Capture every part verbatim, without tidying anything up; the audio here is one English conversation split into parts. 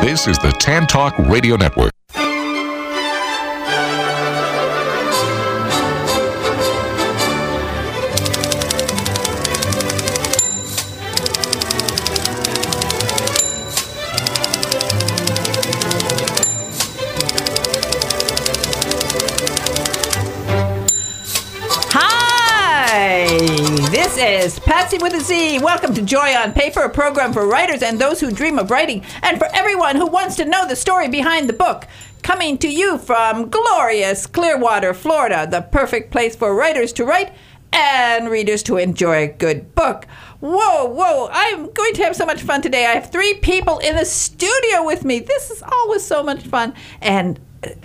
This is the Tan Talk Radio Network. This is Patsy with a Z. Welcome to Joy on Paper, a program for writers and those who dream of writing, and for everyone who wants to know the story behind the book. Coming to you from glorious Clearwater, Florida, the perfect place for writers to write and readers to enjoy a good book. Whoa, whoa, I'm going to have so much fun today. I have three people in the studio with me. This is always so much fun. And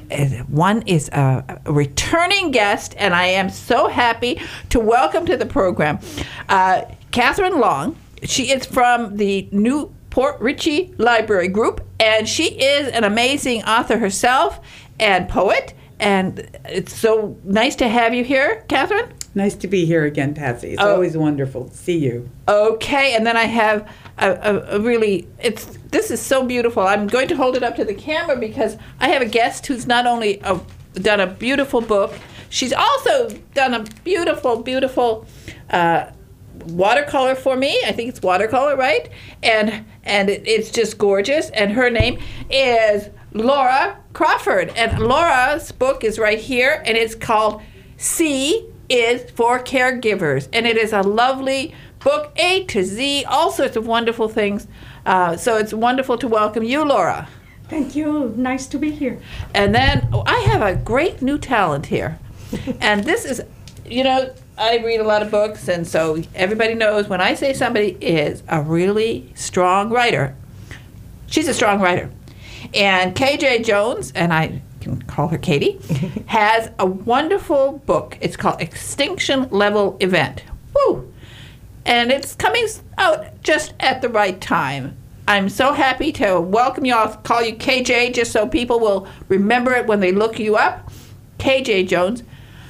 one is a returning guest, and I am so happy to welcome to the program uh, Catherine Long. She is from the New Port Richey Library Group, and she is an amazing author herself and poet. And it's so nice to have you here, Catherine. Nice to be here again, Patsy. It's oh. always wonderful to see you. Okay, and then I have a, a, a really, it's this is so beautiful. I'm going to hold it up to the camera because I have a guest who's not only a, done a beautiful book, she's also done a beautiful, beautiful uh, watercolor for me. I think it's watercolor, right? And and it, it's just gorgeous. And her name is Laura Crawford. And Laura's book is right here, and it's called C is for Caregivers. And it is a lovely book, A to Z, all sorts of wonderful things. Uh, so it's wonderful to welcome you, Laura. Thank you. Nice to be here. And then oh, I have a great new talent here. And this is, you know, I read a lot of books, and so everybody knows when I say somebody is a really strong writer, she's a strong writer. And K J Jones, and I can call her Katie, has a wonderful book. It's called Extinction Level Event. Woo! And it's coming out just at the right time. I'm so happy to welcome you. I'll call you K J just so people will remember it when they look you up. K J Jones.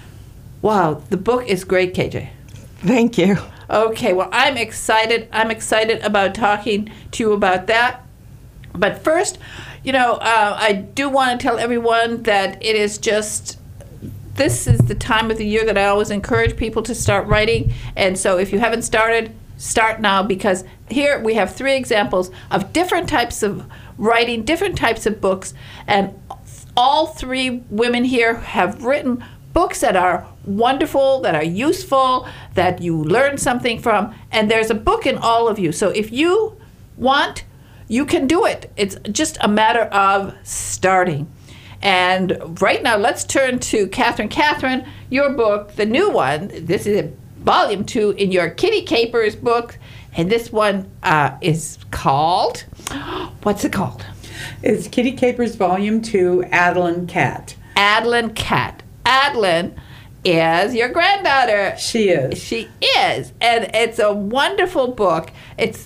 Wow, the book is great, K J. Thank you. Okay, well, I'm excited. I'm excited about talking to you about that. But first, you know, uh, I do want to tell everyone that it is just, this is the time of the year that I always encourage people to start writing. And so if you haven't started, start now, because here we have three examples of different types of writing, different types of books. And all three women here have written books that are wonderful, that are useful, that you learn something from. And there's a book in all of you. So if you want, you can do it. It's just a matter of starting. And right now, let's turn to Catherine. Catherine, your book, the new one, this is volume two in your Kitty Capers book. And this one uh, is called, what's it called? It's Kitty Capers volume two, Adeline Cat. Adeline Cat. Adeline is your granddaughter. She is. She is. And it's a wonderful book. It's,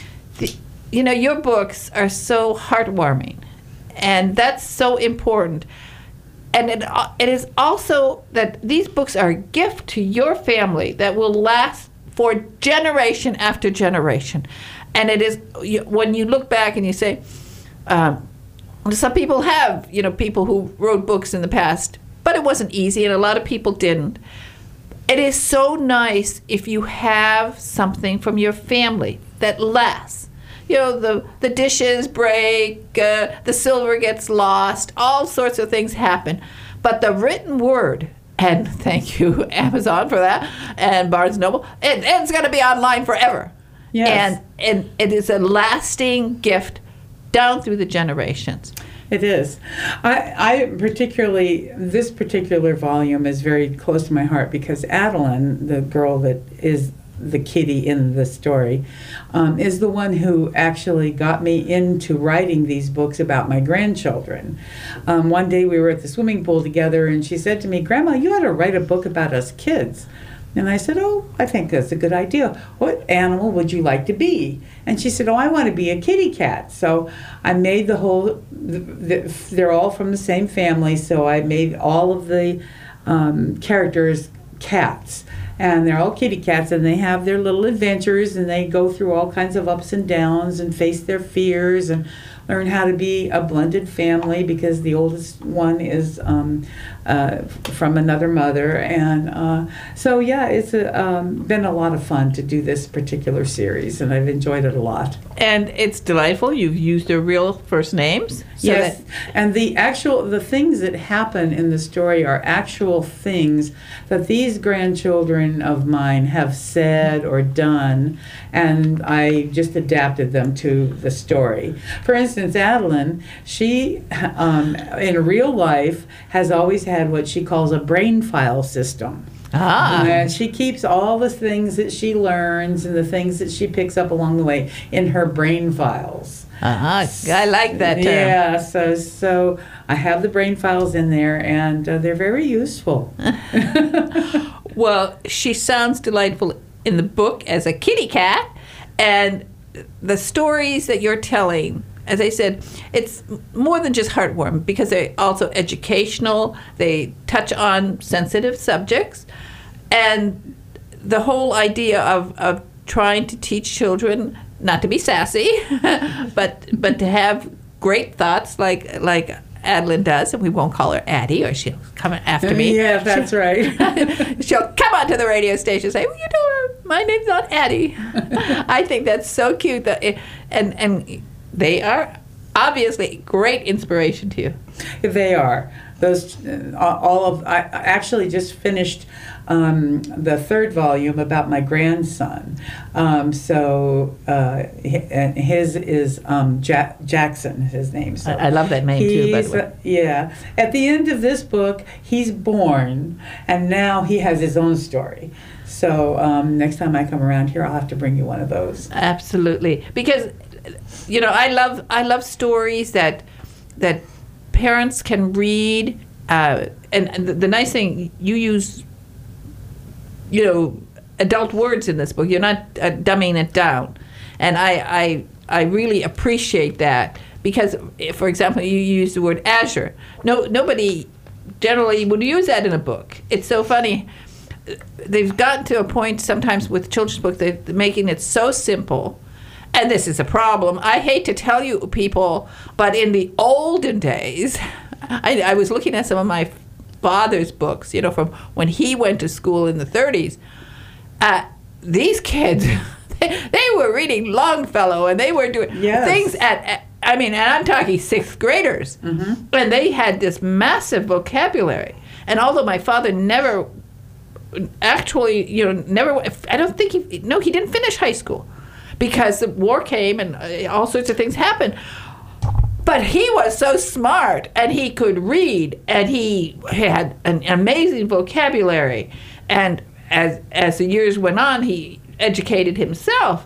you know, your books are so heartwarming. And that's so important. And it, it is also that these books are a gift to your family that will last for generation after generation. And it is, when you look back and you say, um, some people have, you know, people who wrote books in the past, but it wasn't easy, and a lot of people didn't. It is so nice if you have something from your family that lasts. You know, the, the dishes break, uh, the silver gets lost, all sorts of things happen. But the written word, and thank you, Amazon, for that, and Barnes and Noble, it, it's going to be online forever. Yes. And, and it is a lasting gift down through the generations. It is. I, I particularly, this particular volume is very close to my heart because Adeline, the girl that is the kitty in the story, um, is the one who actually got me into writing these books about my grandchildren. Um, one day we were at the swimming pool together and she said to me, "Grandma, you ought to write a book about us kids." And I said, "Oh, I think that's a good idea. What animal would you like to be?" And she said, "Oh, I want to be a kitty cat." So I made the whole, the, the, they're all from the same family, so I made all of the um, characters cats. And they're all kitty cats, and they have their little adventures, and they go through all kinds of ups and downs and face their fears and learn how to be a blended family because the oldest one is um, uh, from another mother. And uh, so, yeah, it's a, um, been a lot of fun to do this particular series, and I've enjoyed it a lot. And it's delightful. You've used their real first names. So yes, that- and the actual the things that happen in the story are actual things that these grandchildren of mine have said or done, and I just adapted them to the story. For instance, Adeline, she um, in real life has always had what she calls a brain file system. Ah. And she keeps all the things that she learns and the things that she picks up along the way in her brain files. Uh-huh. I like that term. Yeah, so so I have the brain files in there, and uh, they're very useful. Well, she sounds delightful in the book as a kitty cat, and the stories that you're telling, as I said, it's more than just heartwarming because they're also educational. They touch on sensitive subjects, and the whole idea of, of trying to teach children not to be sassy, but but to have great thoughts like like Adeline does, and we won't call her Addie or she'll come after me. Yeah, that's right. She'll come onto the radio station and say, well, you know, my name's not Addie. I think that's so cute. That it, and, and they are obviously great inspiration to you. They are. Those, uh, all of, I I actually just finished um, the third volume about my grandson. Um, so uh, hi- his is um, ja- Jackson, his name. So I, I love that name too, by the he's, way. uh, yeah. At the end of this book, he's born, and now he has his own story. So um, next time I come around here, I'll have to bring you one of those. Absolutely, because you know I love I love stories that that parents can read, uh, and, and the, the nice thing you use, you know, adult words in this book. You're not uh, dumbing it down, and I, I I really appreciate that because, if, for example, you use the word Azure. No, nobody generally would use that in a book. It's so funny. They've gotten to a point sometimes with children's books they're making it so simple. And this is a problem. I hate to tell you people, but in the olden days, I, I was looking at some of my father's books, you know, from when he went to school in the thirties. Uh, these kids, they, they were reading Longfellow, and they were doing Yes. things at, at, I mean, and I'm talking sixth graders. Mm-hmm. And they had this massive vocabulary. And although my father never, actually, you know, never, I don't think he, no, he didn't finish high school. Because the war came and uh, all sorts of things happened. But he was so smart, and he could read, and he had an amazing vocabulary. And as as the years went on, he educated himself.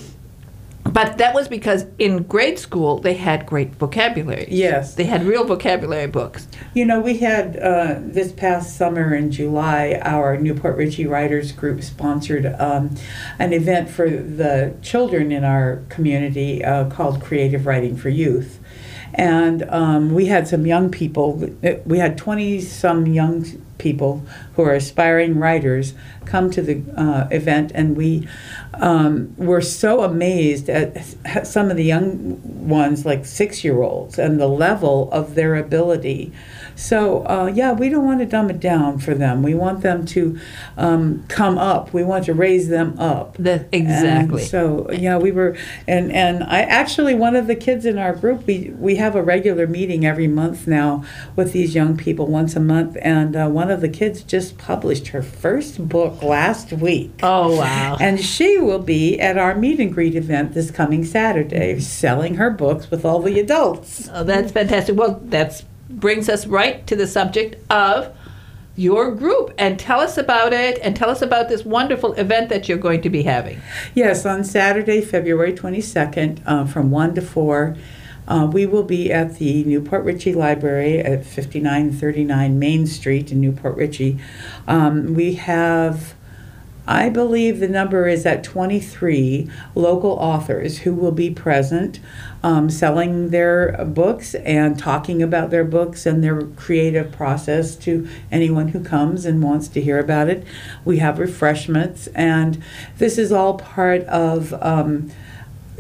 But that was because in grade school, they had great vocabulary. Yes. They had real vocabulary books. You know, we had uh, this past summer in July, our Newport Richey Writers Group sponsored um, an event for the children in our community uh, called Creative Writing for Youth. And um, we had some young people, we had twenty-some young people who are aspiring writers come to the uh, event, and we um, were so amazed at some of the young ones, like six-year-olds, and the level of their ability. So, uh, yeah, we don't want to dumb it down for them. We want them to um, come up. We want to raise them up. The, exactly. And so, yeah, we were, and, and I actually, one of the kids in our group, we, we have a regular meeting every month now with these young people, once a month, and uh, one of the kids just published her first book last week. Oh, wow. And she will be at our meet and greet event this coming Saturday, selling her books with all the adults. Oh, that's fantastic. Well, that's brings us right to the subject of your group, and tell us about it, and tell us about this wonderful event that you're going to be having. Yes, on Saturday, February twenty-second, uh, from one to four, uh, we will be at the Newport Richey Library at fifty-nine thirty-nine Main Street in Newport Richey. Um, we have, I believe the number is at twenty-three local authors who will be present, um, selling their books and talking about their books and their creative process to anyone who comes and wants to hear about it. We have refreshments, and this is all part of um,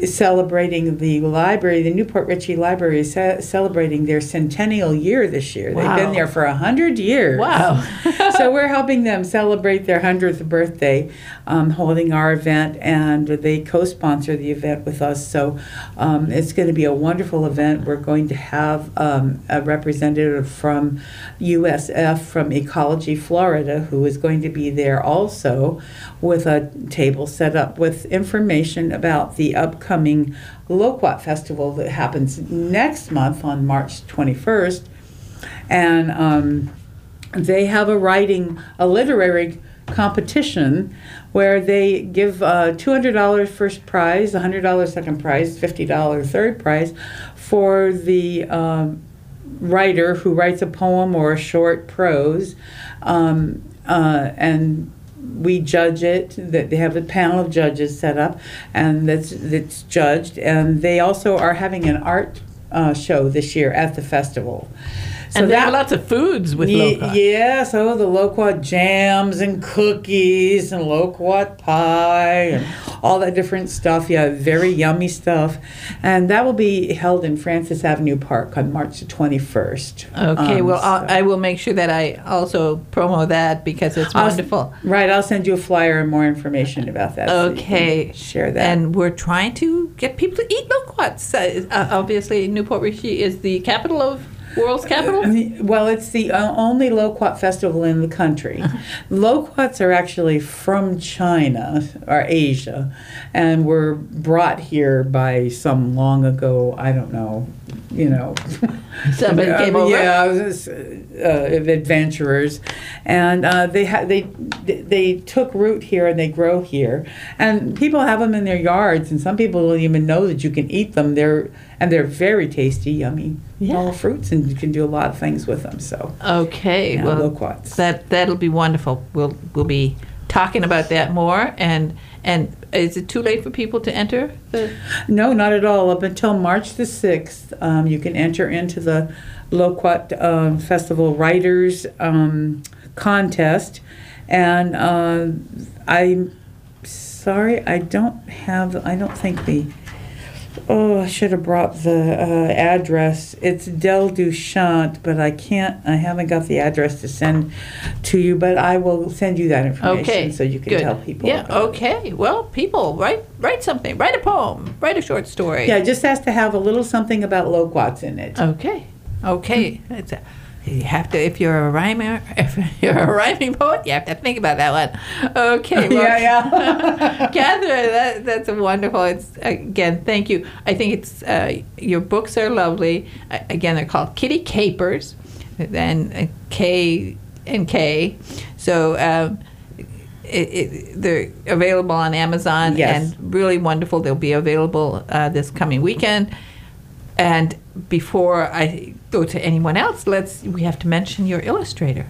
celebrating the library. The Newport Richey Library is ce- celebrating their centennial year this year. Wow. They've been there for a hundred years. Wow. So we're helping them celebrate their hundredth birthday, um, holding our event, and they co-sponsor the event with us. So um, it's going to be a wonderful event. We're going to have um, a representative from U S F, from Ecology Florida, who is going to be there also, with a table set up with information about the upcoming Loquat Festival that happens next month on March twenty-first. And um, they have a writing, a literary competition where they give uh, two hundred dollars first prize, one hundred dollars second prize, fifty dollars third prize for the um, writer who writes a poem or a short prose. Um, uh, and we judge it. That they have a panel of judges set up, and that's that's judged. And they also are having an art uh, show this year at the festival. So and they that, have lots of foods with Ye- Loquat. Yeah, so the Loquat jams and cookies and Loquat pie and all that different stuff. Yeah, very yummy stuff. And that will be held in Francis Avenue Park on March the twenty-first. Okay, Um, well, I'll, so- I will make sure that I also promo that because it's I'll s- wonderful. Right, I'll send you a flyer and more information about that. so you can Okay. share that. And we're trying to get people to eat loquats. Uh, uh, obviously, Newport Richey is the capital of world's capital. Well, it's the uh, only Loquat festival in the country. Loquats are actually from China or Asia, and were brought here by some long ago, I don't know, you know. Somebody came Uh, over. Yeah, it was, uh, adventurers, and uh, they ha- they they took root here and they grow here, and people have them in their yards, and some people don't even know that you can eat them. They're and they're very tasty, yummy, Yeah. all fruits, and you can do a lot of things with them. So Okay, yeah, well, loquats. that that'll be wonderful. We'll we'll be talking about that more. And and is it too late for people to enter? The No, not at all. Up until March the sixth, um, you can enter into the Loquat um, Festival Writers um, Contest. And uh, I'm sorry, I don't have, I don't think the, oh, I should have brought the uh, address. It's Del Duchant, but I can't, I haven't got the address to send to you, but I will send you that information okay, so you can good. tell people. Yeah. about it. Okay. Well, people, write write something. Write a poem. Write a short story. Yeah, it just has to have a little something about loquats in it. Okay. Okay. It's a, you have to, if you're a rhymer, if you're a rhyming poet, you have to think about that one. Okay. Well, yeah, yeah. Catherine, that, that's wonderful. It's again, thank you. I think it's uh, your books are lovely. Uh, again, they're called Kitty Capers, and uh, K and K. So um, it, it, they're available on Amazon, Yes. and really wonderful. They'll be available uh, this coming weekend. And before I go to anyone else, let's we have to mention your illustrator.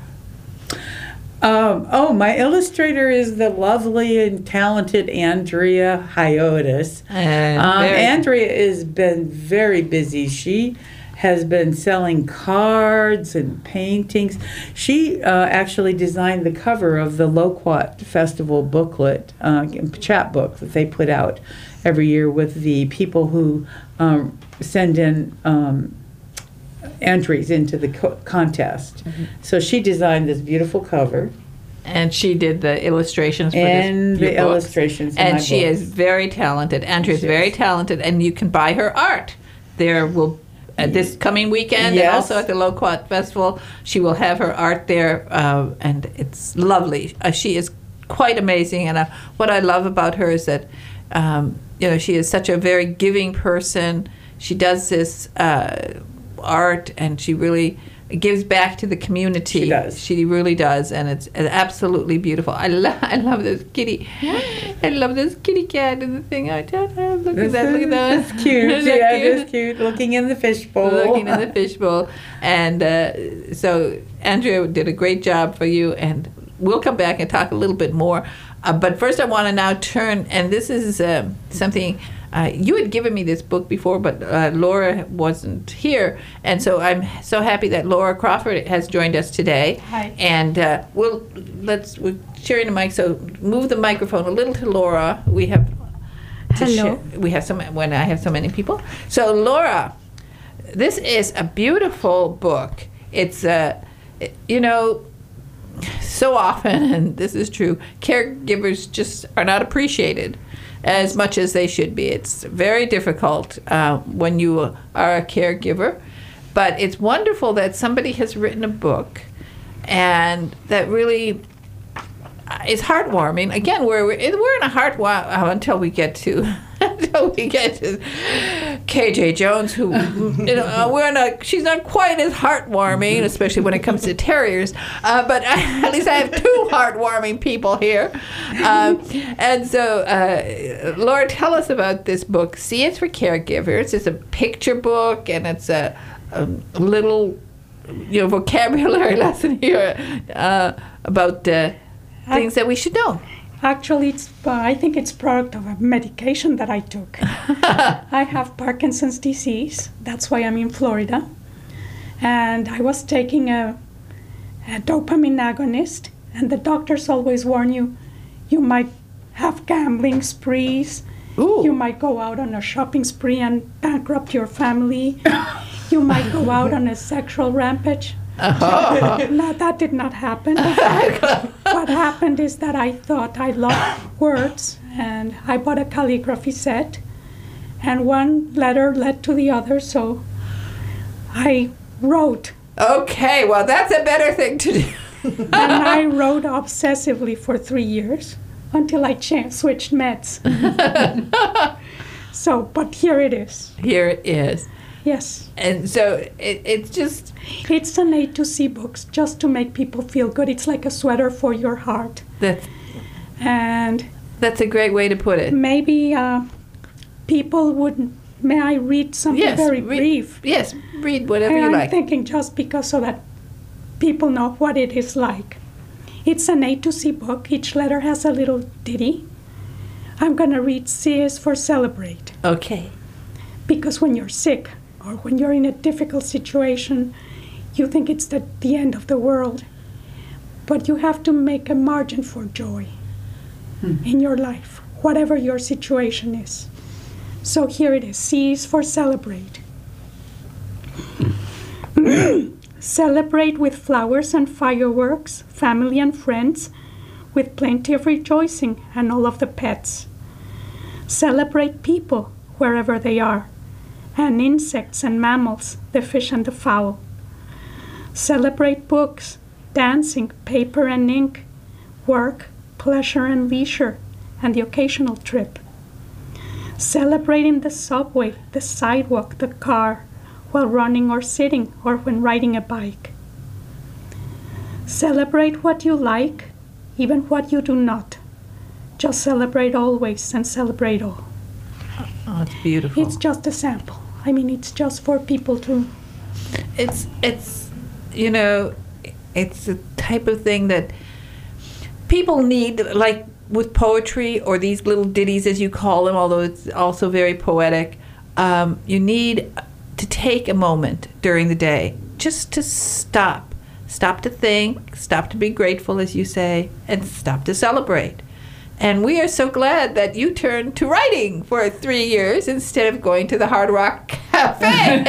Um, oh, my illustrator is the lovely and talented Andrea Hyotis. And Um, very- Andrea has been very busy. She has been selling cards and paintings. She uh, actually designed the cover of the Loquat Festival booklet, uh, chapbook that they put out every year with the people who um, send in um, entries into the co- contest. Mm-hmm. So she designed this beautiful cover. And she did the illustrations for And this, the your books. illustrations in And my she books. is very talented. Andrea is She very is. talented, and you can buy her art. There will uh, this coming weekend, and Yes. also at the Loquat Festival, she will have her art there, uh, and it's lovely. Uh, she is quite amazing, and uh, what I love about her is that um, you know she is such a very giving person. She does this uh, art, and she really gives back to the community. She does. She really does, and it's absolutely beautiful. I love, I love this kitty. I love this kitty cat and the thing. I don't know. Look at that. Look at that. That's cute. Isn't that Yeah, cute? it's cute. Looking in the fishbowl. Looking in the fishbowl, and uh, so Andrea did a great job for you, and we'll come back and talk a little bit more. Uh, but first, I want to now turn, and this is uh, something. Uh, you had given me this book before, but uh, Laura wasn't here, and so I'm so happy that Laura Crawford has joined us today. Hi. And uh, we'll let's we're sharing the mic, so move the microphone a little to Laura. We have to Hello. share. We have so ma- when I have so many people. So Laura, this is a beautiful book. It's a, you know, so often, and this is true, caregivers just are not appreciated as much as they should be. It's very difficult uh, when you are a caregiver, but it's wonderful that somebody has written a book and that really is heartwarming. Again, we're we're in a heart wow until we get to until we get to K J Jones, who you know uh, we're in a. She's not quite as heartwarming, especially when it comes to terriers. Uh, but I, at least I have two heartwarming people here. Um, and so, uh, Laura, tell us about this book. C is for Caregivers. It's a picture book, and it's a, a little, you know, vocabulary lesson here uh, about. Uh, Things that we should know. Actually, it's, uh, I think it's product of a medication that I took. I have Parkinson's disease. That's why I'm in Florida. And I was taking a, a dopamine agonist, and the doctors always warn you, you might have gambling sprees. Ooh. You might go out on a shopping spree and bankrupt your family. You might go out on a sexual rampage. Oh. No, that did not happen. What happened is that I thought I loved words, and I bought a calligraphy set, and one letter led to the other, so I wrote. Okay, well, that's a better thing to do. And I wrote obsessively for three years until I cha- switched meds. So, but here it is. Here it is. Yes. And so it, it's just... It's an A to C books just to make people feel good. It's like a sweater for your heart. That's, And that's a great way to put it. maybe uh, people would... May I read something Yes, very read- brief? Yes, read whatever And you I'm like. thinking just because so that people know what it is like. It's an A to C book. Each letter has a little ditty. I'm going to read C is for celebrate. Okay. Because when you're sick or when you're in a difficult situation, you think it's the, the end of the world. But you have to make a margin for joy Hmm. in your life, whatever your situation is. So here it is. C is for celebrate. Celebrate with flowers and fireworks, family and friends, with plenty of rejoicing and all of the pets. Celebrate people wherever they are, and insects and mammals, the fish and the fowl. Celebrate books, dancing, paper and ink, work, pleasure and leisure, and the occasional trip. Celebrating the subway, the sidewalk, the car, while running or sitting, or when riding a bike. Celebrate what you like, even what you do not. Just celebrate always and celebrate all. Oh, it's beautiful. It's just a sample. I mean, it's just for people to... It's, it's, you know, it's the type of thing that people need, like with poetry or these little ditties, as you call them, although it's also very poetic. Um, you need to take a moment during the day just to stop. Stop to think, stop to be grateful, as you say, and stop to celebrate. And we are so glad that you turned to writing for three years instead of going to the Hard Rock Cafe.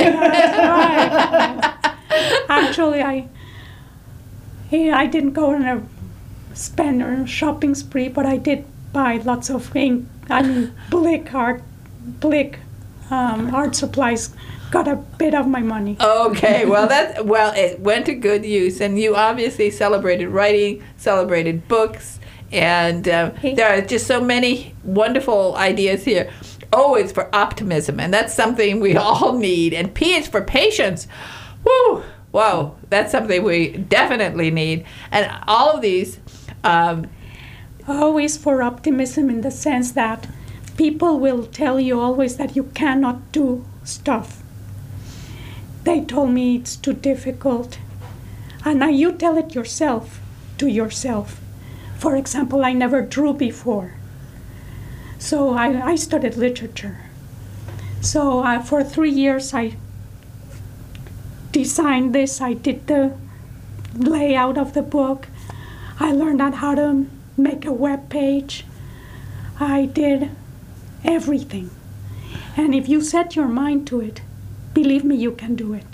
Actually, I yeah, I didn't go on a spend or a shopping spree, but I did buy lots of ink. I mean, Blick art, Blick um, art supplies. Got a bit of my money. Okay, well that well it went to good use, and you obviously celebrated writing, celebrated books, and uh, there are just so many wonderful ideas here. O is for optimism, and that's something we all need. And P is for patience. Woo! Whoa, that's something we definitely need. And all of these. Um, Always for optimism in the sense that people will tell you always that you cannot do stuff. They told me it's too difficult. And now you tell it yourself, to yourself. For example, I never drew before. So I, I studied literature. So uh, for three years I designed this. I did the layout of the book. I learned out how to make a web page. I did everything. And if you set your mind to it, believe me, you can do it.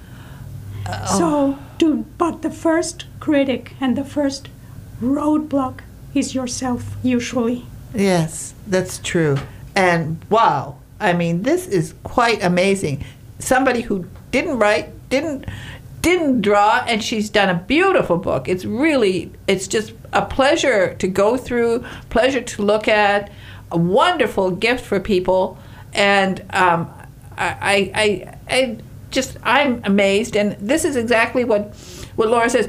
Uh, so, do, but the first critic and the first roadblock is yourself, usually. Yes, that's true. And wow, I mean, this is quite amazing. Somebody who didn't write, didn't didn't draw, and she's done a beautiful book. It's really, it's just a pleasure to go through, pleasure to look at, a wonderful gift for people. And um, I, I, I just, I'm amazed. And this is exactly what, what Laura says.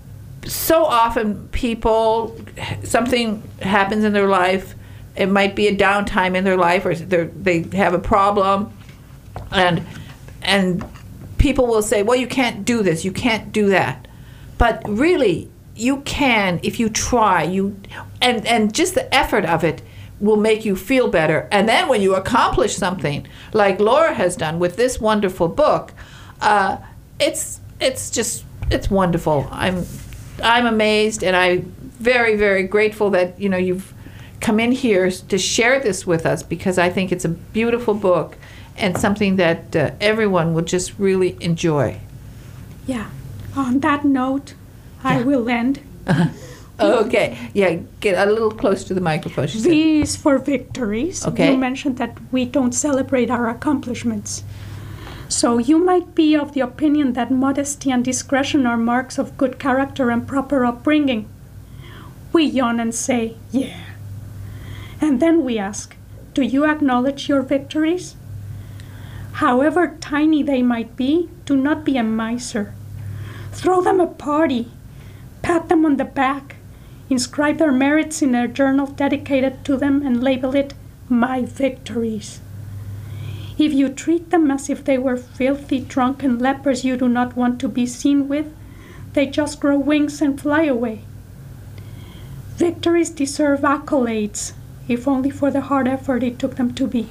So often people, something happens in their life. It might be a downtime in their life, or they have a problem, and and people will say, well, you can't do this, you can't do that. But really, you can if you try. You and, and just the effort of it will make you feel better. And then when you accomplish something, like Laura has done with this wonderful book, uh, it's it's just, it's wonderful. I'm I'm amazed, and I'm very, very grateful that, you know, you've come in here to share this with us, because I think it's a beautiful book and something that uh, everyone will just really enjoy. Yeah. On that note, yeah. I will end. Uh-huh. Okay. Yeah, get a little close to the microphone. She V is for victories. Okay. You mentioned that we don't celebrate our accomplishments. So you might be of the opinion that modesty and discretion are marks of good character and proper upbringing. We yawn and say, yeah. And then we ask, do you acknowledge your victories? However tiny they might be, do not be a miser. Throw them a party, pat them on the back, inscribe their merits in a journal dedicated to them, and label it My Victories. If you treat them as if they were filthy, drunken lepers you do not want to be seen with, they just grow wings and fly away. Victories deserve accolades, if only for the hard effort it took them to be.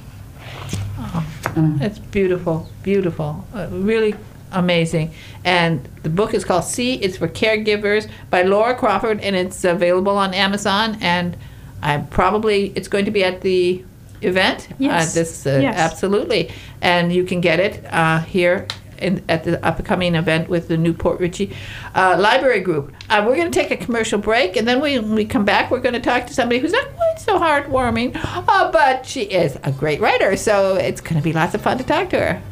Oh, it's beautiful, beautiful, uh, really amazing. And the book is called C, it's for Caregivers, by Laura Crawford, and it's available on Amazon. And I probably, it's going to be at the event. Yes. Uh, this uh, yes. Absolutely. And you can get it uh, here in, at the upcoming event with the Newport Richey uh, Library Group. Uh, we're going to take a commercial break, and then we, when we come back, we're going to talk to somebody who's not quite so heartwarming, uh, but she is a great writer, so it's going to be lots of fun to talk to her.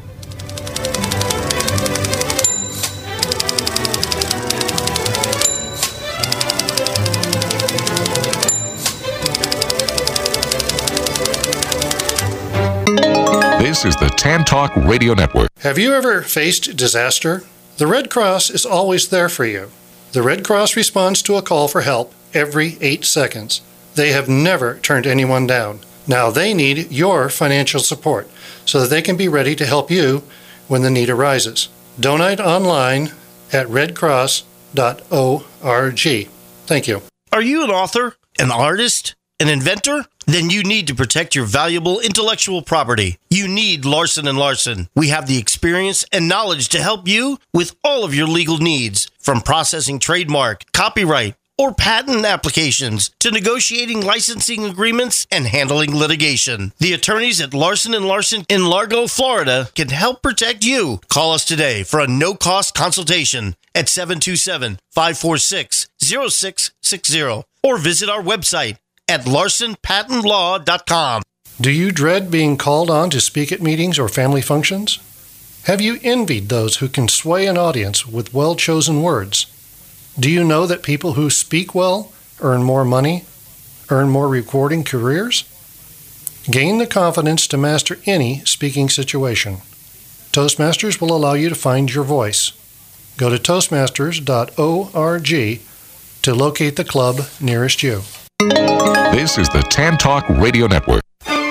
This is the Tan Talk Radio Network. Have you ever faced disaster? The Red Cross is always there for you. The Red Cross responds to a call for help every eight seconds. They have never turned anyone down. Now they need your financial support so that they can be ready to help you when the need arises. Donate online at red cross dot org. Thank you. Are you an author, an artist, an inventor? Then you need to protect your valuable intellectual property. You need Larson and Larson. We have the experience and knowledge to help you with all of your legal needs, from processing trademark, copyright, or patent applications to negotiating licensing agreements and handling litigation. The attorneys at Larson and Larson in Largo, Florida can help protect you. Call us today for a no-cost consultation at seven two seven, five four six, zero six six zero or visit our website at larson patent law dot com. Do you dread being called on to speak at meetings or family functions? Have you envied those who can sway an audience with well-chosen words? Do you know that people who speak well earn more money, earn more rewarding careers? Gain the confidence to master any speaking situation. Toastmasters will allow you to find your voice. Go to toastmasters dot org to locate the club nearest you. This is the Tan Talk Radio Network.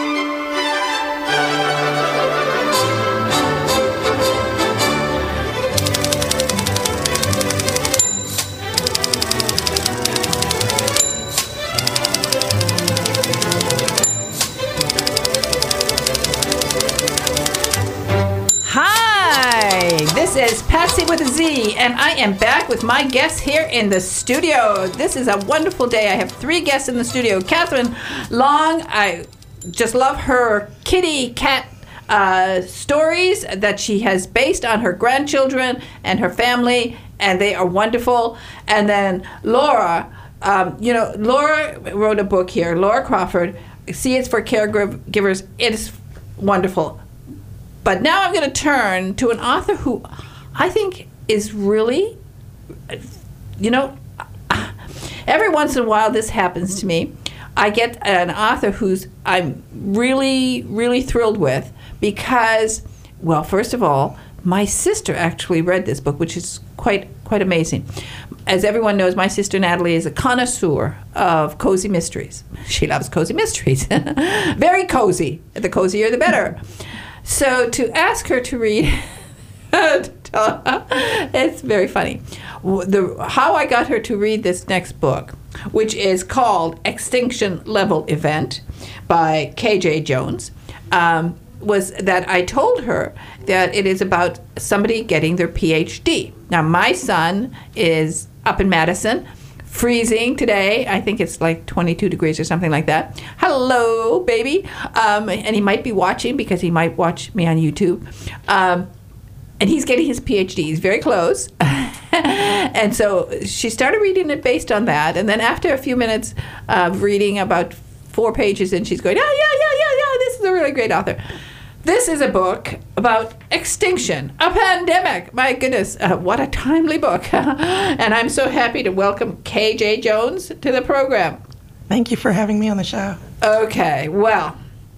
This is Patsy with a Z, and I am back with my guests here in the studio. This is a wonderful day. I have three guests in the studio. Catherine Long, I just love her kitty cat uh, stories that she has based on her grandchildren and her family, and they are wonderful. And then Laura, um, you know, Laura wrote a book here, Laura Crawford, See It's for Caregivers. It is wonderful. But now I'm going to turn to an author who I think is really, you know, every once in a while this happens to me. I get an author who's I'm really, really thrilled with because, well, first of all, my sister actually read this book, which is quite quite amazing. As everyone knows, my sister Natalie is a connoisseur of cozy mysteries. She loves cozy mysteries. Very cozy. The cozier, the better. So to ask her to read, it's very funny. The, how I got her to read this next book, which is called Extinction Level Event by K J Jones, um, was that I told her that it is about somebody getting their P H D. Now, my son is up in Madison, freezing today. I think it's like twenty-two degrees or something like that. Hello, baby. Um, and he might be watching because he might watch me on YouTube. Um, and he's getting his P H D. He's very close. And so she started reading it based on that. And then after a few minutes of reading about four pages in, she's going, oh, yeah, yeah, yeah, yeah, this is a really great author. This is a book about extinction, a pandemic. My goodness, uh, what a timely book. And I'm so happy to welcome K J Jones to the program. Thank you for having me on the show. Okay, well,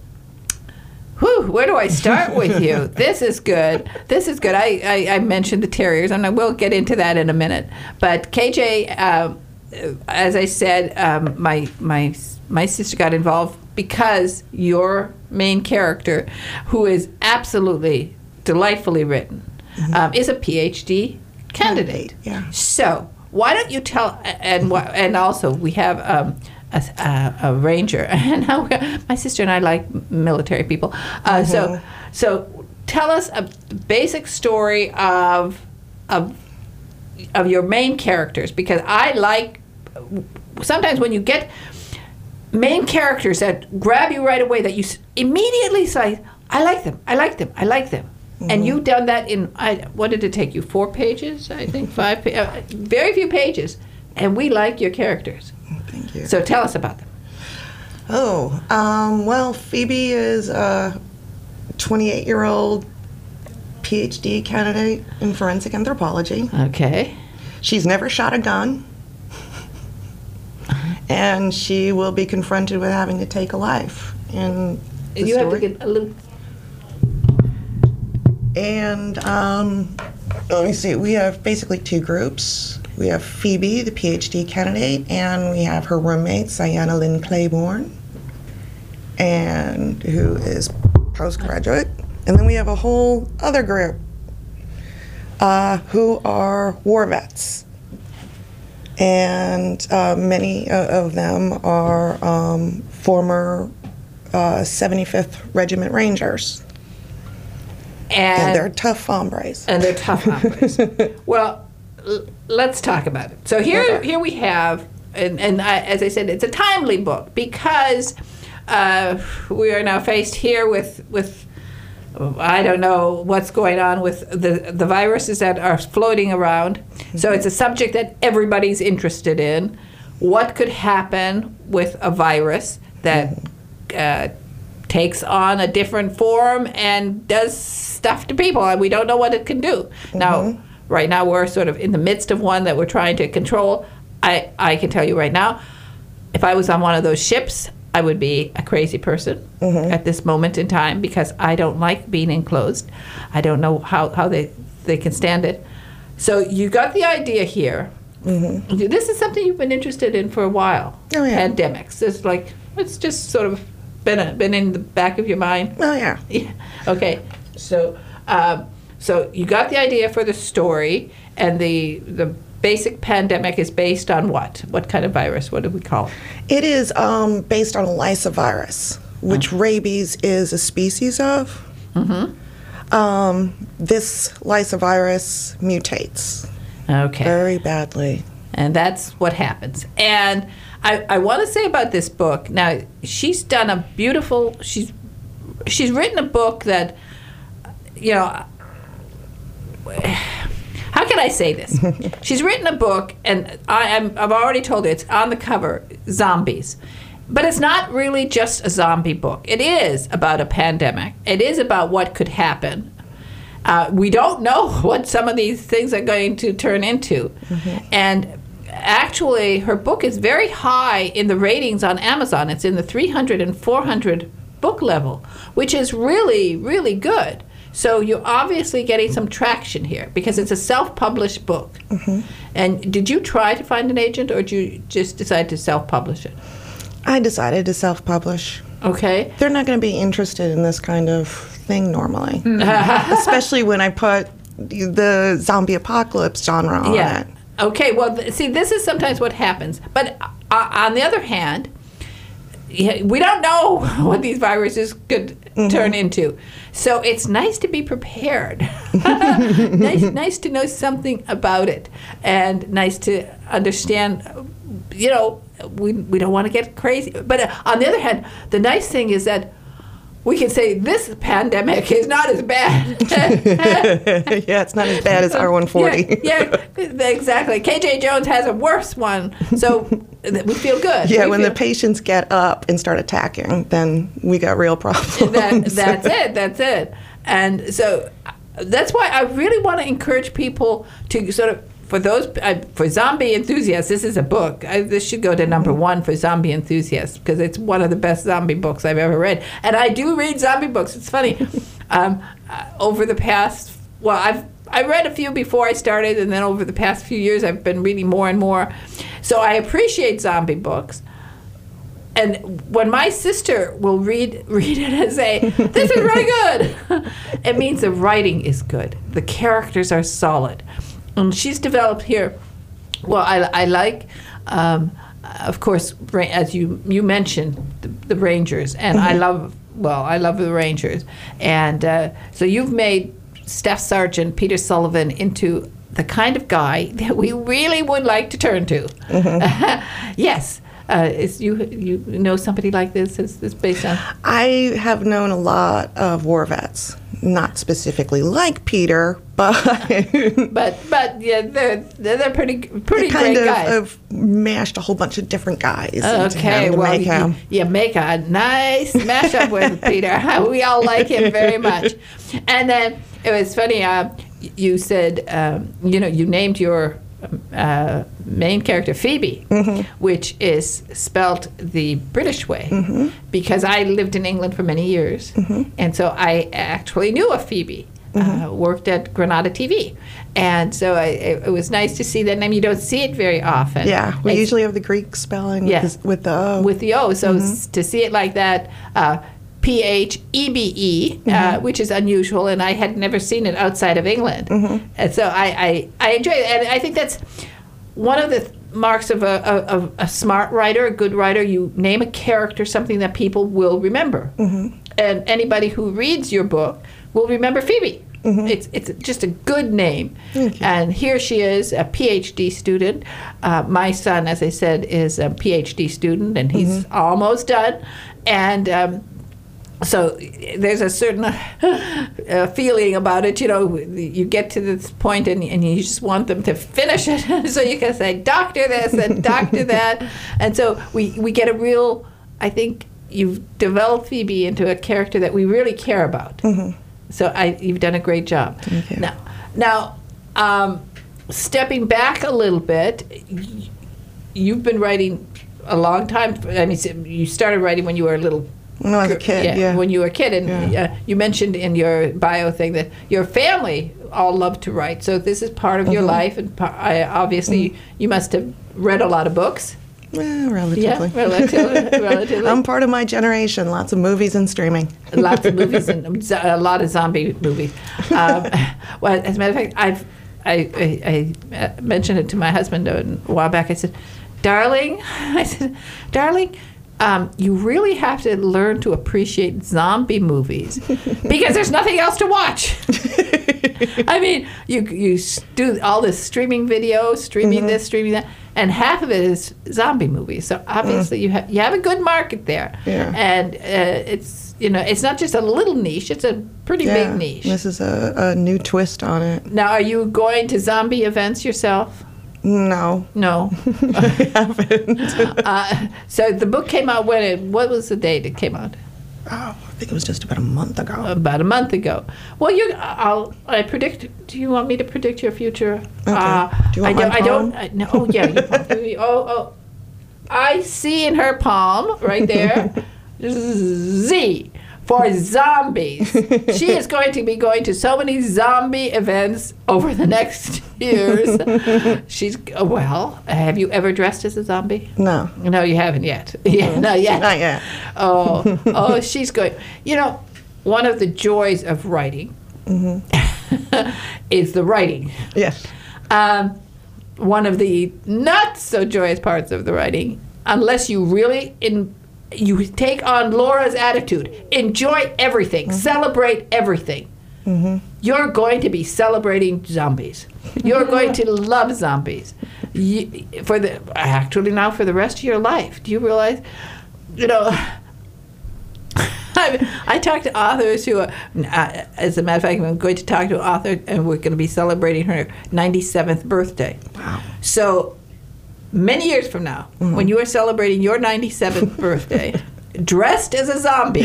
whew, where do I start with you? This is good. This is good. I, I, I mentioned the terriers, and I will get into that in a minute. But K J, um, as I said, um, my my my sister got involved because your main character, who is absolutely delightfully written, mm-hmm. um, is a P H D candidate. Yeah. So why don't you tell? And and also we have um, a, a, a ranger, and my sister and I like military people. Uh, mm-hmm. So so tell us a basic story of of of your main characters, because I like sometimes when you get main characters that grab you right away, that you immediately say, I like them, I like them, I like them. Mm-hmm. And you've done that in, I, what did it take you, four pages, I think, five, pa- uh, very few pages. And we like your characters. Thank you. So tell us about them. Oh, um, well, Phoebe is a twenty-eight-year-old P H D candidate in forensic anthropology. Okay. She's never shot a gun. And she will be confronted with having to take a life in the You story. have to get a little... And um, let me see, we have basically two groups. We have Phoebe, the P H D candidate, and we have her roommate, Sienna Lynn Claiborne, and who is postgraduate. And then we have a whole other group uh, who are war vets. And uh, many uh, of them are um, former uh, seventy-fifth Regiment Rangers. And, and they're tough hombres. And they're tough hombres. Well, l- let's talk about it. So here, Okay. here we have, and, and I, as I said, it's a timely book because uh, we are now faced here with with I don't know what's going on with the the viruses that are floating around. Mm-hmm. So it's a subject that everybody's interested in. What could happen with a virus that uh, takes on a different form and does stuff to people, and we don't know what it can do. Mm-hmm. Now, right now we're sort of in the midst of one that we're trying to control. I, I can tell you right now, if I was on one of those ships, I would be a crazy person mm-hmm. at this moment in time, because I don't like being enclosed. I don't know how, how they, they can stand it. So you got the idea here. Mm-hmm. This is something you've been interested in for a while. Oh, yeah. Pandemics. It's like, it's just sort of been a, been in the back of your mind. Oh, yeah. Yeah. Okay. So um, so you got the idea for the story, and the the basic pandemic is based on what? What kind of virus? What do we call it? It is um, based on a lysovirus, which oh. rabies is a species of. Mm-hmm. Um, this lysovirus mutates. Okay. Very badly. And that's what happens. And I, I want to say about this book. Now, she's done a beautiful. She's she's written a book that, you know. How can I say this? She's written a book, and I, I'm, I've already told you it's on the cover, zombies. But it's not really just a zombie book. It is about a pandemic. It is about what could happen. Uh, we don't know what some of these things are going to turn into. Mm-hmm. And actually, her book is very high in the ratings on Amazon. It's in the three hundred and four hundred book level, which is really, really good. So you're obviously getting some traction here because it's a self-published book. Mm-hmm. And did you try to find an agent, or did you just decide to self-publish it? I decided to self-publish. Okay. They're not going to be interested in this kind of thing normally, especially when I put the zombie apocalypse genre on yeah. it. Okay, well, th- see, this is sometimes what happens. But uh, on the other hand, we don't know what these viruses could mm-hmm. turn into. So it's nice to be prepared. nice, nice to know something about it, and nice to understand, you know, we, we don't want to get crazy. But uh, on the other hand, the nice thing is that we can say this pandemic is not as bad. Yeah, it's not as bad as R one forty. Yeah, yeah, exactly. K J Jones has a worse one, so we feel good. Yeah, we when feel, the patients get up and start attacking, then we got real problems. That, that's it, that's it. And so that's why I really want to encourage people to sort of, for those, uh, for zombie enthusiasts, this is a book. I, this should go to number one for zombie enthusiasts because it's one of the best zombie books I've ever read. And I do read zombie books. It's funny. um, uh, over the past, well, I've I read a few before I started, and then over the past few years, I've been reading more and more. So I appreciate zombie books. And when my sister will read read it and say, "This is really good," it means the writing is good. The characters are solid. And she's developed here. Well, I, I like, um, of course, as you you mentioned, the, the Rangers, and mm-hmm. I love. Well, I love the Rangers, and uh, so you've made Staff Sergeant Peter Sullivan into the kind of guy that we really would like to turn to. Mm-hmm. Yes. Uh, is you you know somebody like this? Is this based on? I have known a lot of war vets, not specifically like Peter, but but but yeah, they're they're pretty pretty kind great of, guys. of mashed a whole bunch of different guys. Okay, into well, make him. you, you make a nice mashup with Peter. We all like him very much. And then it was funny. Uh, you said um, you know you named your Uh, main character Phoebe, mm-hmm. which is spelt the British way, mm-hmm. because I lived in England for many years, mm-hmm. and so I actually knew a Phoebe, mm-hmm. uh, worked at Granada T V, and so I, it, it was nice to see that name. You don't see it very often. Yeah, we it's, usually have the Greek spelling yeah, with, the, with the O. With the O, so mm-hmm. s- to see it like that, uh, P H E B E, uh, mm-hmm. which is unusual, and I had never seen it outside of England. Mm-hmm. And so I, I, I enjoy it. And I think that's one of the th- marks of a, of a smart writer, a good writer. You name a character something that people will remember. Mm-hmm. And anybody who reads your book will remember Phoebe. Mm-hmm. It's it's just a good name. Okay. And here she is, a P H D student. Uh, my son, as I said, is a P H D student, and he's mm-hmm. almost done. And um, so there's a certain uh, feeling about it, you know, you get to this point and, and you just want them to finish it. So you can say, doctor this and doctor that. And so we, we get a real, I think you've developed Phoebe into a character that we really care about. Mm-hmm. So I, you've done a great job. Thank you. Now, now um, stepping back a little bit, you've been writing a long time. I mean, you started writing when you were a little When I was a kid, yeah. yeah. When you were a kid, and yeah. uh, you mentioned in your bio thing that your family all love to write. So this is part of mm-hmm. your life, and par- I, obviously mm-hmm. you must have read a lot of books. Well, relatively. Yeah, relatively. relatively. I'm part of my generation. Lots of movies and streaming. Lots of movies and a lot of zombie movies. Um, well, as a matter of fact, I've I, I, I mentioned it to my husband a while back. I said, "Darling," I said, "Darling." Um, you really have to learn to appreciate zombie movies because there's nothing else to watch. I mean, you you s- do all this streaming video, streaming Mm-hmm. this, streaming that, and half of it is zombie movies. So obviously, you have you have a good market there, Mm. Yeah. and uh, it's you know it's not just a little niche; it's a pretty Yeah, big niche. this is a, a new twist on it. Now, are you going to zombie events yourself? No, No. I haven't. uh, so the book came out when it. What was the date it came out? Oh, I think it was just about a month ago. About a month ago. Well, you. I'll. I predict. Do you want me to predict your future? Okay. Uh, Do you want I don't. my I don't. palm? I, no. Oh yeah. Your palm. oh oh. I see in her palm right there. Z for zombies. She is going to be going to so many zombie events over the next years. She's well. Have you ever dressed as a zombie? No, No, you haven't yet. Yeah, not yet. not yet. Oh, oh, she's going. You know, one of the joys of writing is the writing. Yes. Um, one of the not so joyous parts of the writing, unless you really in, you take on Laura's attitude, enjoy everything, celebrate everything. You're going to be celebrating zombies. You're going to love zombies. You, for the actually now for the rest of your life. Do you realize? You know. I, I talk to authors who, are, uh, as a matter of fact, I'm going to talk to an author, and we're going to be celebrating her ninety-seventh birthday. Wow. So, many years from now, when you are celebrating your ninety-seventh birthday, dressed as a zombie,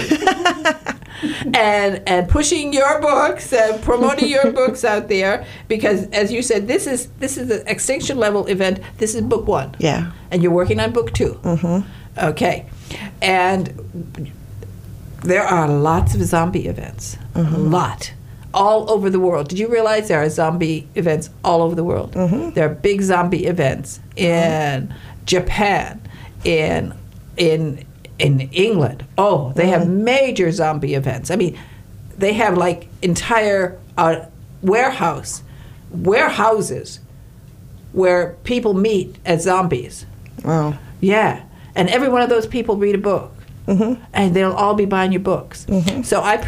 and and pushing your books and promoting your books out there, because as you said, this is this is an extinction level event. This is book one. Yeah. And you're working on book two. Mm-hmm. Okay, and there are lots of zombie events, a lot, all over the world. Did you realize there are zombie events all over the world? Mm-hmm. There are big zombie events in Japan, in in in England. Oh, they have major zombie events. I mean, they have like entire uh, warehouse, warehouses where people meet as zombies. Wow. Yeah, and every one of those people read a book. Mm-hmm. And they'll all be buying your books. So I,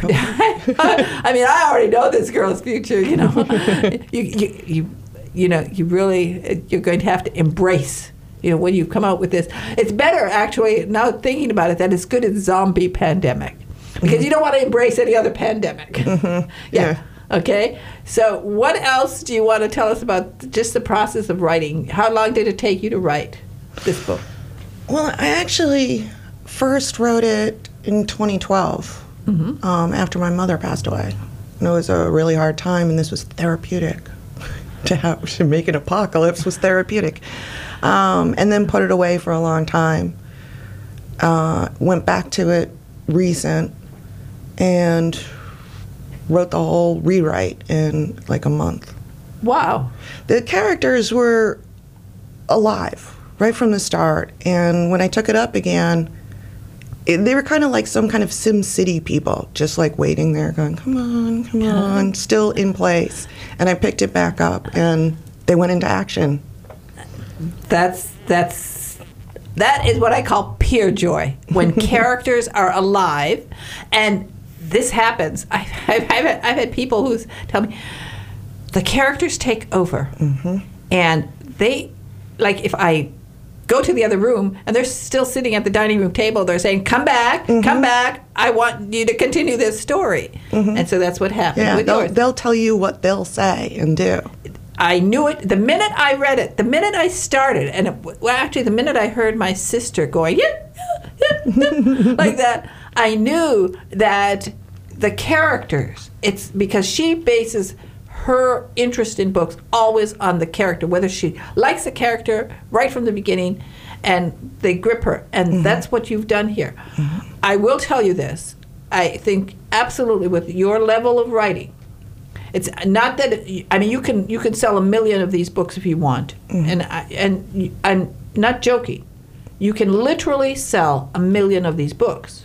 I mean, I already know this girl's future. You know, you, you, you, you know, you really, you're going to have to embrace. You know, when you come out with this, it's better actually. Now thinking about it, that it's good as zombie pandemic, because you don't want to embrace any other pandemic. Mm-hmm. Yeah. Okay. So what else do you want to tell us about just the process of writing? How long did it take you to write this book? Well, I actually first wrote it in twenty twelve, Mm-hmm. um, after my mother passed away. And it was a really hard time, and this was therapeutic. to have to make an apocalypse was therapeutic. Um, and then put it away for a long time. Uh, went back to it recent, and wrote the whole rewrite in like a month. Wow. The characters were alive right from the start, and when I took it up again, it, they were kind of like some kind of Sim City people, just like waiting there going, come on, come on, still in place. And I picked it back up, and they went into action. That's that's that is what I call pure joy, when characters are alive, and this happens. I, I've, I've, had, I've had people who tell me the characters take over, and they, like if I go to the other room and they're still sitting at the dining room table, they're saying, "Come back, come back! I want you to continue this story." And so that's what happened Yeah, with they'll, yours. they'll tell you what they'll say and do. I knew it the minute I read it, the minute I started, and it, well, actually, the minute I heard my sister going, yeah, yeah, yeah, yeah, like that, I knew that the characters, it's because she bases her interest in books always on the character, whether she likes a character right from the beginning, and they grip her, and that's what you've done here. I will tell you this, I think absolutely with your level of writing, it's not that it, I mean you can you can sell a million of these books if you want, and I, and you- I'm not joking. You can literally sell a million of these books.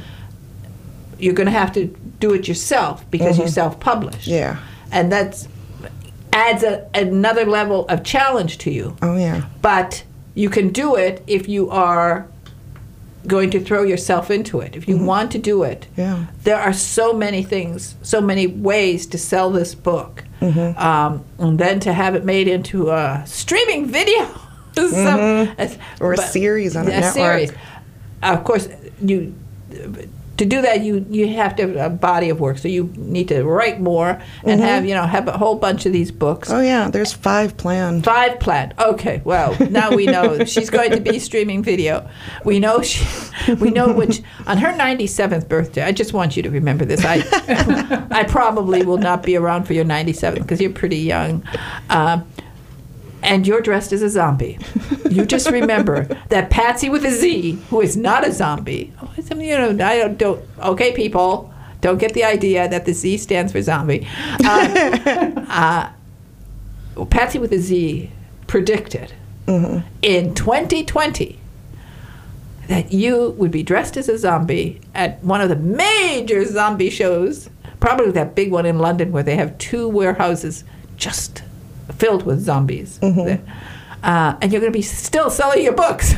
You're going to have to do it yourself because you self-publish. Yeah. And that's adds a, another level of challenge to you. Oh, yeah. But you can do it if you are going to throw yourself into it, if you want to do it, Yeah. there are so many things, so many ways to sell this book. Um, and then to have it made into a streaming video. so, Or a but- series on a a network. series. Of course, you to do that you you have to have a body of work. So you need to write more and have you know have a whole bunch of these books. Oh yeah, there's five planned. Five planned. Okay, well now we know she's going to be streaming video. We know she, we know which on her ninety-seventh birthday. I just want you to remember this. I I probably will not be around for your ninety-seventh because you're pretty young. Um, and you're dressed as a zombie. You just remember that Patsy with a Z, who is not a zombie. You know, I don't, don't. Okay, people, don't get the idea that the Z stands for zombie. Uh, uh, well, Patsy with a Z predicted mm-hmm. in twenty twenty that you would be dressed as a zombie at one of the major zombie shows, probably that big one in London where they have two warehouses just filled with zombies. Mm-hmm. Uh, and you're going to be still selling your books.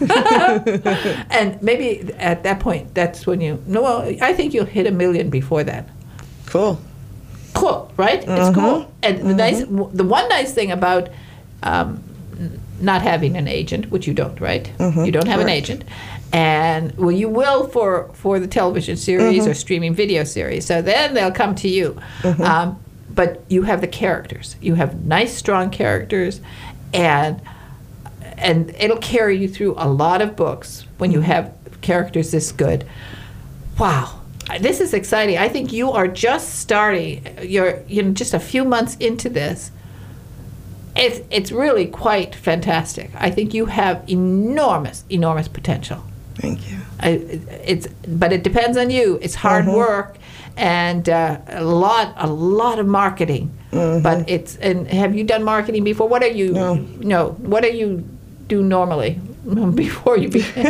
And maybe at that point, that's when you, no, well, I think you'll hit a million before that. Cool. Cool, right? Mm-hmm. It's cool. And the nice, the one nice thing about um, not having an agent, which you don't, right? Mm-hmm. You don't have Correct. an agent. And, well, you will for, for the television series Mm-hmm. or streaming video series. So then they'll come to you. Mm-hmm. Um, but you have the characters. You have nice, strong characters, and and it'll carry you through a lot of books when you have characters this good. Wow, this is exciting. I think you are just starting. You're you know just a few months into this. It's it's really quite fantastic. I think you have enormous, enormous potential. Thank you. I, it's but it depends on you. It's hard Mm-hmm. work and uh, a lot a lot of marketing. Mm-hmm. But it's and have you done marketing before? What are you No. no what do you do normally before you begin?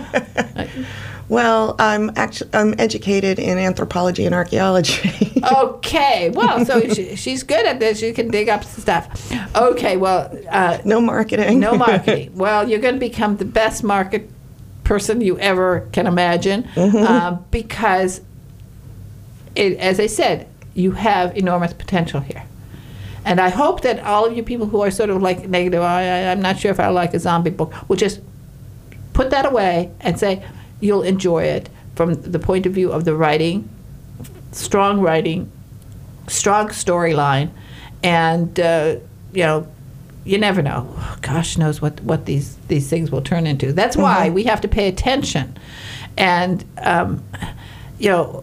Well, I'm actually I'm educated in anthropology and archaeology. Okay, well, so she, she's good at this. She can dig up stuff. Okay, well, uh, No marketing. no marketing. Well, you're going to become the best market person you ever can imagine Mm-hmm. uh, because, it, as I said, you have enormous potential here. And I hope that all of you people who are sort of like negative, I, I, I'm not sure if I like a zombie book, will just put that away and say you'll enjoy it from the point of view of the writing, strong writing, strong storyline, and uh, you know, you never know. Gosh knows what, what these, these things will turn into. That's why Mm-hmm. we have to pay attention. And um, you know,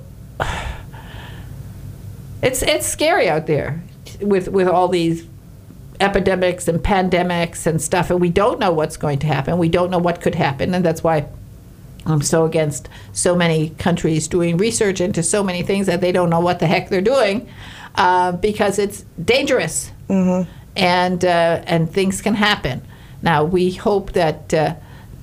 it's it's scary out there with with all these epidemics and pandemics and stuff, and we don't know what's going to happen. We don't know what could happen, and that's why I'm so against so many countries doing research into so many things that they don't know what the heck they're doing, uh, because it's dangerous, Mm-hmm. and uh, and things can happen. Now we hope that uh,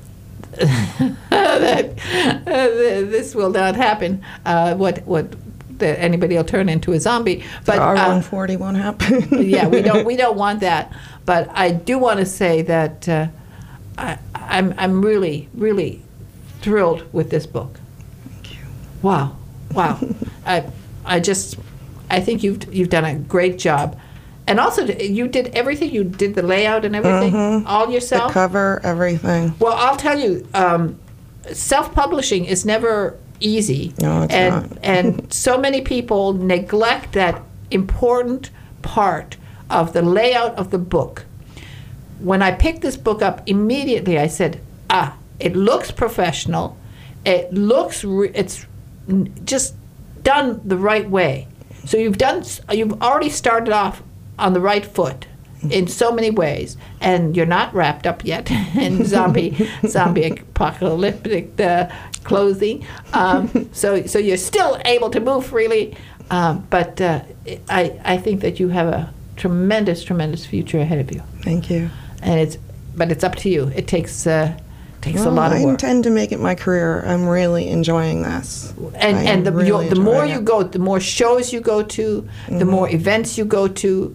that uh, this will not happen. Uh, what what that anybody will turn into a zombie, but R uh, one forty won't happen. yeah, we don't we don't want that. But I do want to say that uh, I, I'm I'm really really thrilled with this book. Thank you. Wow, wow. I I just I think you've you've done a great job, and also you did everything. You did the layout and everything all The yourself. cover, everything. Well, I'll tell you, um, self-publishing is never easy. No, it's and, not. And so many people neglect that important part of the layout of the book. When I picked this book up, immediately I said, ah, it looks professional. It looks, re- it's n- just done the right way. So you've done, you've already started off on the right foot in so many ways, and you're not wrapped up yet in zombie zombie apocalyptic uh, clothing. Um, so so you're still able to move freely, um, but uh, I I think that you have a tremendous tremendous future ahead of you, Thank you. and it's but it's up to you. It takes uh, takes Well, a lot of I work. intend to make it my career. I'm really enjoying this. and I and the am really you, the more enjoying you it. go, the more shows you go to, the more events you go to,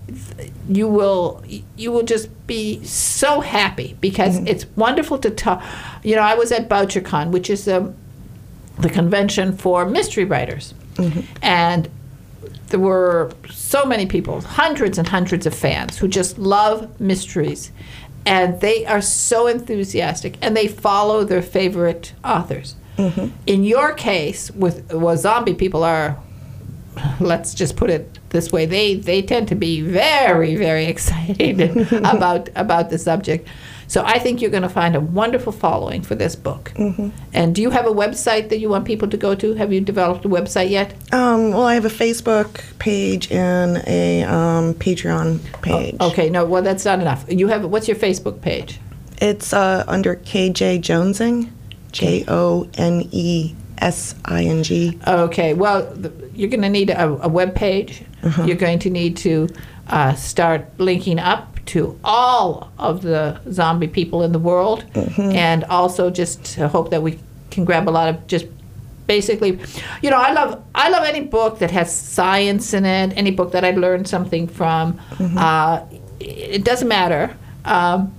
you will you will just be so happy because mm-hmm. it's wonderful to talk. You know, I was at BoucherCon, which is um, the convention for mystery writers, mm-hmm. and there were so many people, hundreds and hundreds of fans who just love mysteries, and they are so enthusiastic, and they follow their favorite authors. Mm-hmm. In your case, with well, zombie people are, let's just put it this way, they, they tend to be very, very excited about about the subject. So I think you're going to find a wonderful following for this book. Mm-hmm. And do you have a website that you want people to go to? Have you developed a website yet? Um, well, I have a Facebook page and a um, Patreon page. Oh, okay, no, well, that's not enough. You have, what's your Facebook page? It's uh, under K J Jonesing, J O N E S I N G. Okay, well, the, you're going to need a, a web page. Uh-huh. You're going to need to uh, start linking up to all of the zombie people in the world, mm-hmm. and also just to hope that we can grab a lot of just basically, you know, I love I love any book that has science in it, any book that I learned something from. Mm-hmm. Uh, it doesn't matter. Um,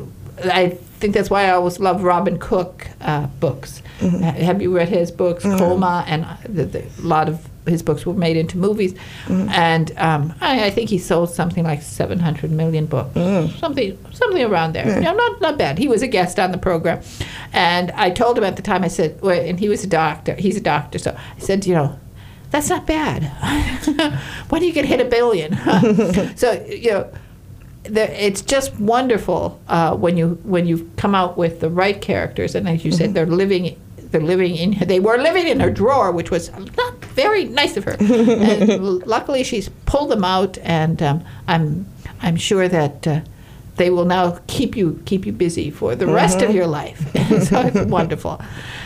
I think that's why I always love Robin Cook uh, books. Mm-hmm. Have you read his books, mm-hmm. Coma, and the, the, a lot of his books were made into movies, mm-hmm. and um, I, I think he sold something like seven hundred million books, mm. something something around there. Mm. You know, not not bad. He was a guest on the program, and I told him at the time. I said, well, and he was a doctor. He's a doctor, so I said, you know, that's not bad. When do you get hit a billion? So you know. It's just wonderful uh, when you when you come out with the right characters, and as you mm-hmm. said, they're living they're living in they were living in her drawer, which was not very nice of her. And luckily, she's pulled them out, and um, I'm I'm sure that uh, they will now keep you keep you busy for the mm-hmm. rest of your life. So it's wonderful.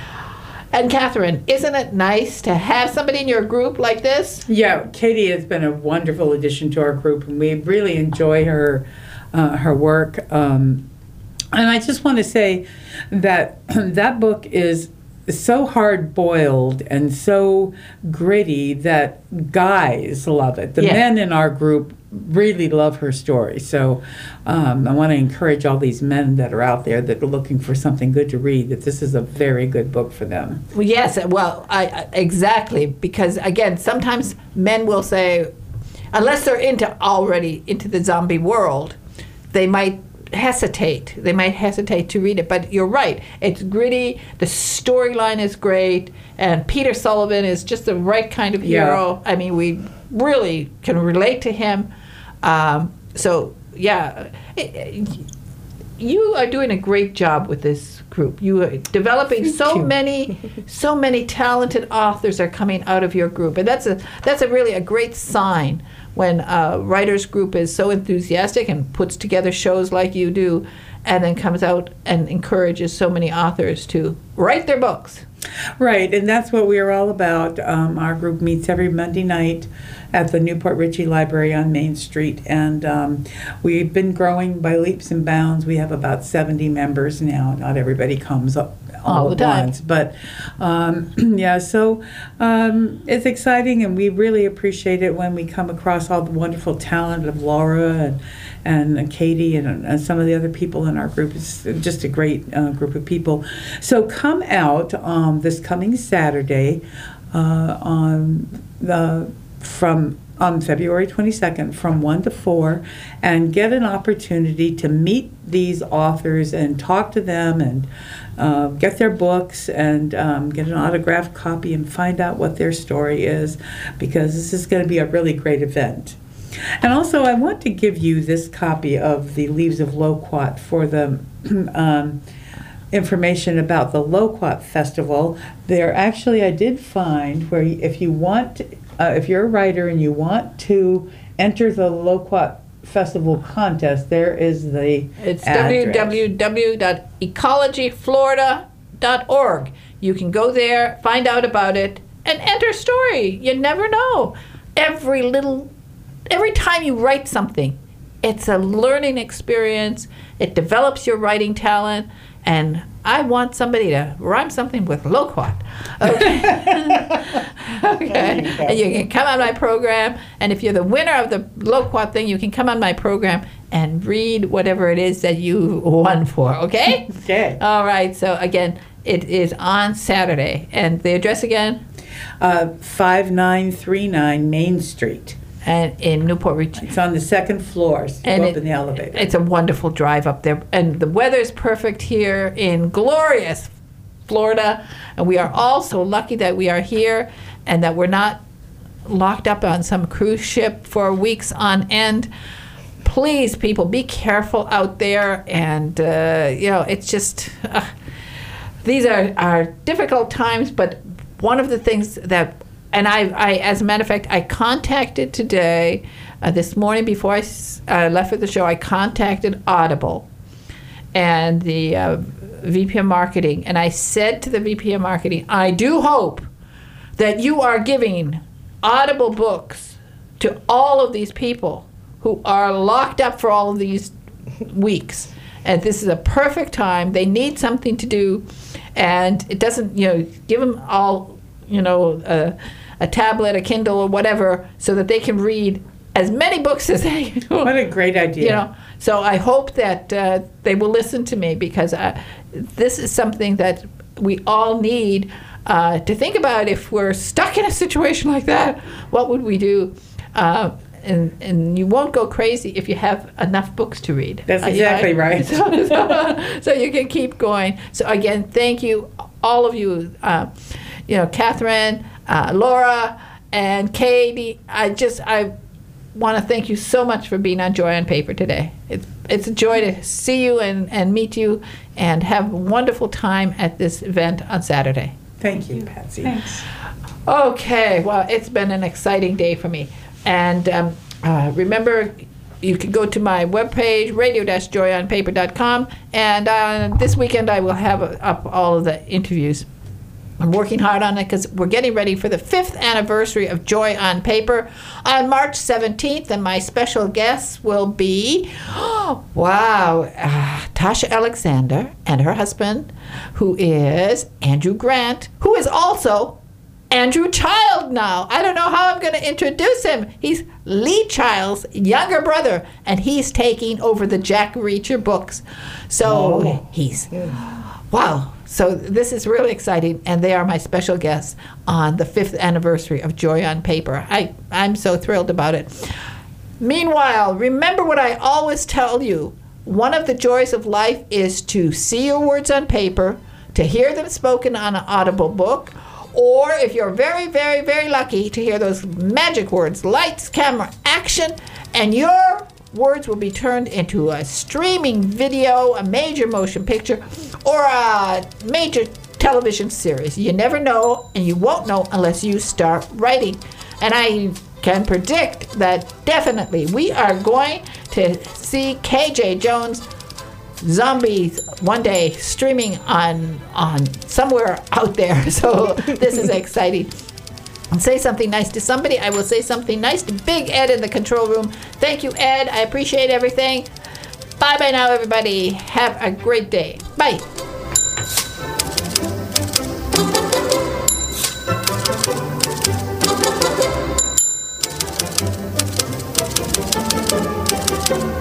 And Catherine, isn't it nice to have somebody in your group like this? Yeah, Katie has been a wonderful addition to our group, and we really enjoy her uh, her work. Um, and I just want to say that that book is so hard-boiled and so gritty that guys love it. The yeah. men in our group really love her story. So um, I want to encourage all these men that are out there that are looking for something good to read, that this is a very good book for them. Well, yes, well, I, I, exactly, because again, sometimes men will say, unless they're into already into the zombie world, they might hesitate. They might hesitate to read it, but you're right. It's gritty. The storyline is great, and Peter Sullivan is just the right kind of hero. Yeah. I mean, we really can relate to him. Um, so, yeah, it, it, you are doing a great job with this group. You are developing Thank so you. many, so many talented authors are coming out of your group, and that's a that's a really a great sign when a writers group is so enthusiastic and puts together shows like you do, and then comes out and encourages so many authors to write their books. Right, and that's what we are all about. Um, our group meets every Monday night at the Newport Ritchie Library on Main Street, and um, we've been growing by leaps and bounds. We have about seventy members now. Not everybody comes up all, all at once, but um, yeah, so um, it's exciting, and we really appreciate it when we come across all the wonderful talent of Laura and and Katie and, and some of the other people in our group. It's just a great uh, group of people. So come out um, this coming Saturday uh, on the from on February twenty-second from one to four, and get an opportunity to meet these authors and talk to them and uh, get their books and um, get an autographed copy and find out what their story is, because this is going to be a really great event. And also, I want to give you this copy of the Leaves of Loquat for the um, information about the Loquat Festival. There, actually, I did find where if you want, uh, if you're a writer and you want to enter the Loquat Festival contest, there is the It's address. w w w dot ecology florida dot org. You can go there, find out about it, and enter a story. You never know. Every little Every time you write something, it's a learning experience. It develops your writing talent. and I want somebody to rhyme something with loquat. Okay. Okay. And you can come on my program, and if you're the winner of the loquat thing, you can come on my program and read whatever it is that you won for. Okay? Okay. All right. So again, it is on Saturday, and the address again, Uh, five nine three nine Main Street. and in Newport Richey. It's on the second floor. So And go up it- in the elevator. It's a wonderful drive up there, and the weather's perfect here in glorious Florida, and we are all so lucky that we are here and that we're not locked up on some cruise ship for weeks on end. Please, people, be careful out there, and uh, you know, it's just uh, these are, are difficult times, but one of the things that, and I, I as a matter of fact, I contacted today, uh, this morning before I s- uh, left for the show, I contacted Audible and the uh, V P of Marketing, and I said to the V P of Marketing, I do hope that you are giving Audible books to all of these people who are locked up for all of these weeks. And this is a perfect time. They need something to do, and it doesn't, you know, give them all, you know, a, a tablet, a Kindle, or whatever, so that they can read as many books as they. What a great idea. You know, so I hope that uh, they will listen to me, because uh, this is something that we all need uh, to think about. If we're stuck in a situation like that, what would we do? Uh, and and you won't go crazy if you have enough books to read. That's Uh, you exactly know, right. So, so, so you can keep going. So again, thank you, all of you. Uh, you know, Catherine, uh, Laura, and Katie. I just I want to thank you so much for being on Joy on Paper today. It's it's a joy to see you and, and meet you, and have a wonderful time at this event on Saturday. Thank you, Patsy. Thanks. Okay, well, it's been an exciting day for me. And um, uh, remember, you can go to my webpage, radio dash joy on paper dot com, and uh, this weekend I will have up all of the interviews. I'm working hard on it because we're getting ready for the fifth anniversary of Joy on Paper on March seventeenth, and my special guests will be, wow, uh, Tasha Alexander and her husband, who is Andrew Grant, who is also Andrew Child now. I don't know how I'm going to introduce him. He's Lee Child's younger brother, and he's taking over the Jack Reacher books. So Oh. he's, wow. So this is really exciting, and they are my special guests on the fifth anniversary of Joy on Paper. I, I'm so thrilled about it. Meanwhile, remember what I always tell you. One of the joys of life is to see your words on paper, to hear them spoken on an Audible book, or if you're very, very, very lucky, to hear those magic words, lights, camera, action, and your words will be turned into a streaming video, a major motion picture, or a major television series. You never know, and you won't know unless you start writing. And I can predict that definitely we are going to see K J Jones Zombies one day streaming on on somewhere out there. So this is exciting. And say something nice to somebody. I will say something nice to Big Ed in the control room. Thank you, Ed. I appreciate everything. Bye bye now, everybody. Have a great day. Bye. Thank you.